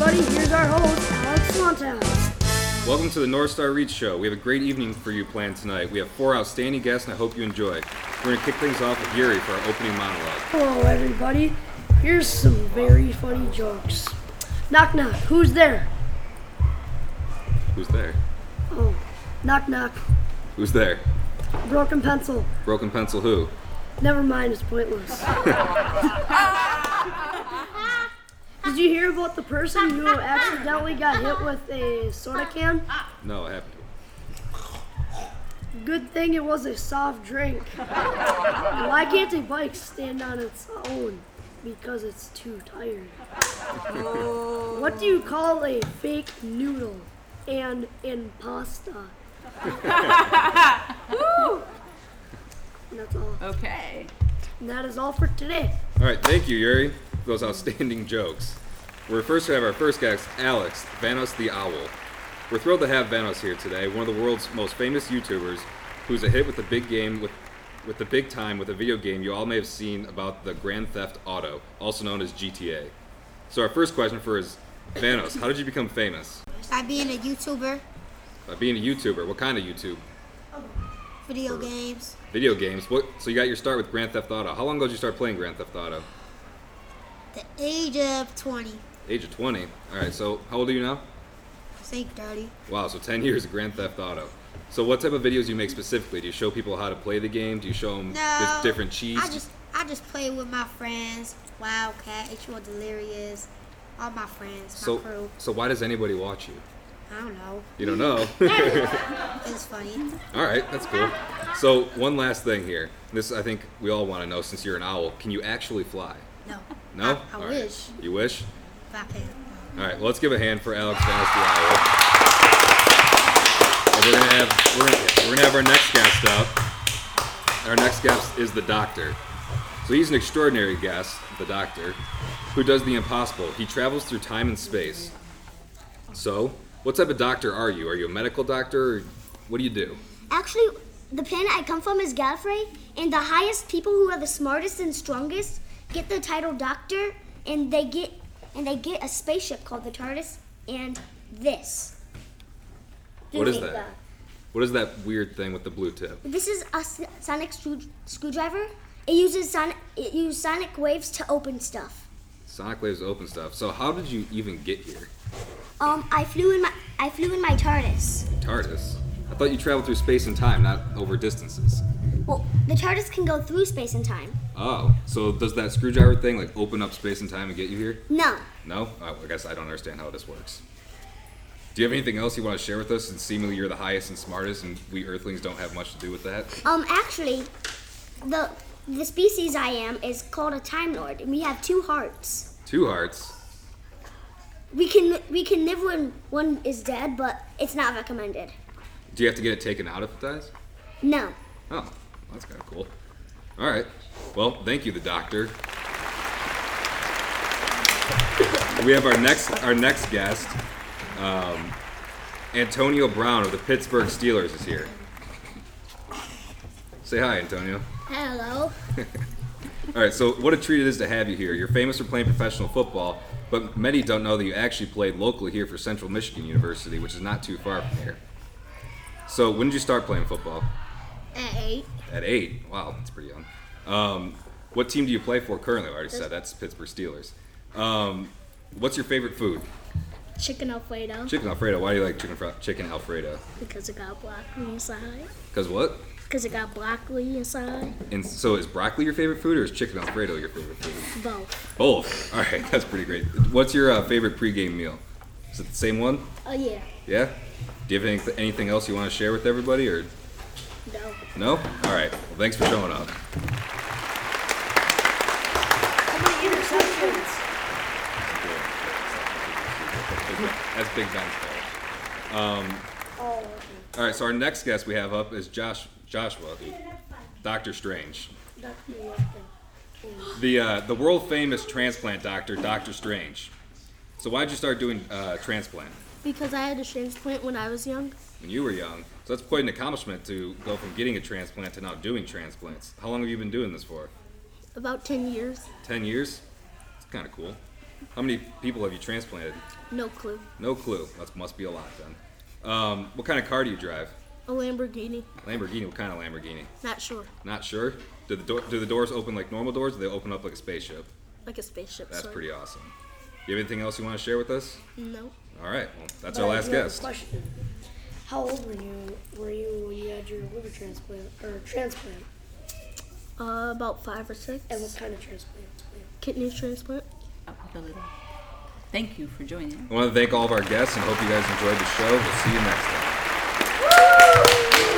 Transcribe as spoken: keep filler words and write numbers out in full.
everybody. Here's our host, Alex Montez. Welcome to the North Star Reach Show. We have a great evening for you planned tonight. We have four outstanding guests, and I hope you enjoy. We're going to kick things off with Yuri for our opening monologue. Hello, everybody. Here's some very funny jokes. Knock, knock. Who's there? Who's there? Oh, knock, knock. Who's there? Broken pencil. Broken pencil who? Never mind, it's pointless. Did you hear about the person who accidentally got hit with a soda can? No, I haven't. Good thing it was a soft drink. Why can't a bike stand on its own? Because it's too tired. What do you call a fake noodle and in pasta? Woo! And that's all. Okay. And that is all for today. All right, thank you, Yuri, for those outstanding jokes. We're first to have our first guest, Alex, Vanos the Owl. We're thrilled to have Vanos here today, one of the world's most famous YouTubers, who's a hit with the big game, with, with the big time with a video game you all may have seen about the Grand Theft Auto, also known as G T A. So our first question for is, Vanos, how did you become famous? By being a YouTuber, By being a YouTuber. What kind of YouTube? video games, Video games. What? So you got your start with Grand Theft Auto. How long ago did you start playing Grand Theft Auto? the age of twenty, Age of twenty. All right, so how old are you now? say thirty. Wow, so ten years of Grand Theft Auto. So what type of videos do you make specifically? Do you show people how to play the game? Do you show them No, different cheats? I just I just play with my friends, Wildcat, H one Delirious, all my friends, my so, crew. so why does anybody watch you? I don't know. You don't know. It's funny. All right, that's cool. So one last thing here. This I think we all want to know since you're an owl. Can you actually fly? No. No? I, I All right. wish. You wish? If I can. All right, well, let's give a hand for Alex Vanos the Owl. And we're gonna have we're gonna, we're gonna have our next guest up. Our next guest is the Doctor. So he's an extraordinary guest, the Doctor, who does the impossible. He travels through time and space. So, what type of doctor are you? Are you a medical doctor, or what do you do? Actually, the planet I come from is Gallifrey, and the highest people who are the smartest and strongest get the title Doctor, and they get and they get a spaceship called the TARDIS, and this. What is that? What is that weird thing with the blue tip? This is a s- sonic screw- screwdriver. It uses sonic it uses sonic waves to open stuff. Sonic waves open stuff. So how did you even get here? Um, I flew in my I flew in my TARDIS. TARDIS? I thought you traveled through space and time, not over distances. Well, the TARDIS can go through space and time. Oh, so does that screwdriver thing like open up space and time and get you here? No. No? Oh, I guess I don't understand how this works. Do you have anything else you want to share with us? Since seemingly you're the highest and smartest, and we Earthlings don't have much to do with that. Um, actually, the the species I am is called a Time Lord, and we have two hearts. Two hearts. We can we can live when one is dead, but it's not recommended. Do you have to get it taken out if it dies? No. Oh, that's kind of cool. All right. Well, thank you, the Doctor. We have our next our next guest. Um, Antonio Brown of the Pittsburgh Steelers is here. Say hi, Antonio. Hello. All right, so what a treat it is to have you here. You're famous for playing professional football, but many don't know that you actually played locally here for Central Michigan University, which is not too far from here. So when did you start playing football? At eight. At eight. Wow, that's pretty young. Um, what team do you play for currently? I already said that's Pittsburgh Steelers. Um, what's your favorite food? Chicken Alfredo. Chicken Alfredo. Why do you like chicken fr- chicken Alfredo? Because it got broccoli inside. Because what? Because it got broccoli inside. And so is broccoli your favorite food, or is chicken Alfredo your favorite food? Both. Both. All right, that's pretty great. What's your uh, favorite pregame meal? Is it the same one? Oh yeah. Yeah? Do you have any, anything else you want to share with everybody, or No. no? All right. Well, thanks for showing up. How many interceptions? That's Big Ben's fault. Um, Oh, all right, so our next guest we have up is Josh Joshua, Doctor Strange. that's The uh, the world famous transplant doctor, Doctor Strange. So why did you start doing uh, transplant? Because I had a transplant when I was young. When you were young. So that's quite an accomplishment to go from getting a transplant to now doing transplants. How long have you been doing this for? About ten years. Ten years? It's kind of cool. How many people have you transplanted? No clue. No clue. That must be a lot then. Um, what kind of car do you drive? A Lamborghini. Lamborghini. What kind of Lamborghini? Not sure. Not sure. Do the do- do the doors open like normal doors, or do they open up like a spaceship? Like a spaceship. That's sort. pretty awesome. You have anything else you want to share with us? No. All right. Well, that's But our I last do have a guest. Question. How old were you were you when you had your liver transplant or transplant? Uh, about five or six. And what kind of transplant? Kidney transplant. Oh, a little. Thank you for joining. I want to thank all of our guests and hope you guys enjoyed the show. We'll see you next time.